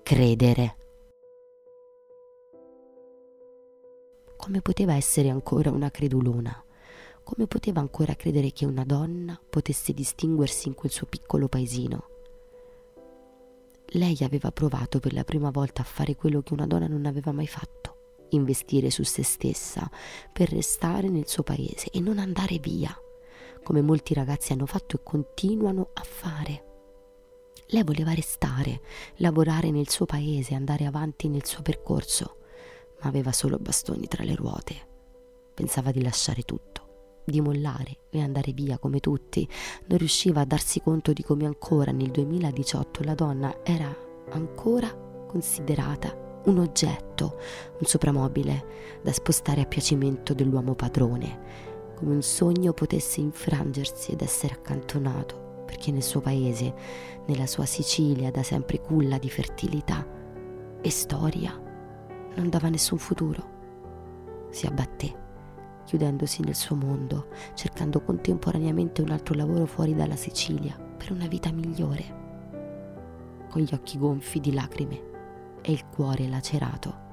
credere. Come poteva essere ancora una credulona? Come poteva ancora credere che una donna potesse distinguersi in quel suo piccolo paesino? Lei aveva provato per la prima volta a fare quello che una donna non aveva mai fatto: investire su se stessa per restare nel suo paese e non andare via, come molti ragazzi hanno fatto e continuano a fare. Lei voleva restare, lavorare nel suo paese, andare avanti nel suo percorso, ma aveva solo bastoni tra le ruote. Pensava di lasciare tutto, di mollare e andare via come tutti. Non riusciva a darsi conto di come ancora nel 2018 la donna era ancora considerata un oggetto, un soprammobile da spostare a piacimento dell'uomo padrone, come un sogno potesse infrangersi ed essere accantonato, perché nel suo paese, nella sua Sicilia da sempre culla di fertilità e storia, non dava nessun futuro. Si abbatté, chiudendosi nel suo mondo, cercando contemporaneamente un altro lavoro fuori dalla Sicilia per una vita migliore, con gli occhi gonfi di lacrime e il cuore lacerato